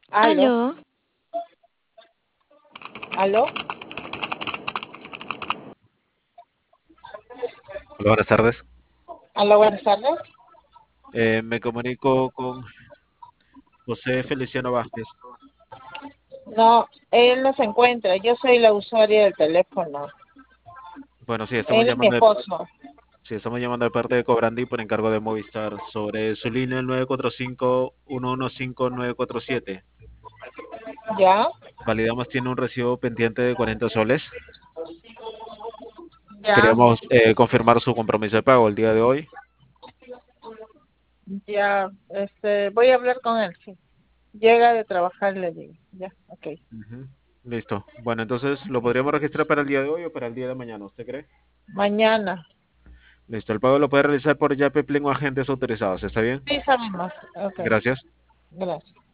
Aló, Aló, aló, Hola, buenas tardes. aló, buenas tardes. Me comunico con José Feliciano Vázquez. No, él no se encuentra. Yo soy la usuaria del teléfono. Bueno, Él es mi esposo. sí, estamos llamando de parte de Cobrandi por encargo de Movistar sobre su línea el 945-115-947. ¿Ya? Validamos, tiene un recibo pendiente de 40 soles. ¿Ya? Queríamos confirmar su compromiso de pago el día de hoy. Ya. Voy a hablar con él, sí. Llega de trabajar, le digo. Ya, ok. Ujú. Listo. Bueno, entonces, ¿lo podríamos registrar para el día de hoy o para el día de mañana? ¿Usted cree? Mañana. Listo. El pago lo puede realizar por Yape, Plin o agentes autorizados. ¿Está bien? Sí, sabemos. Ok, Gracias. gracias.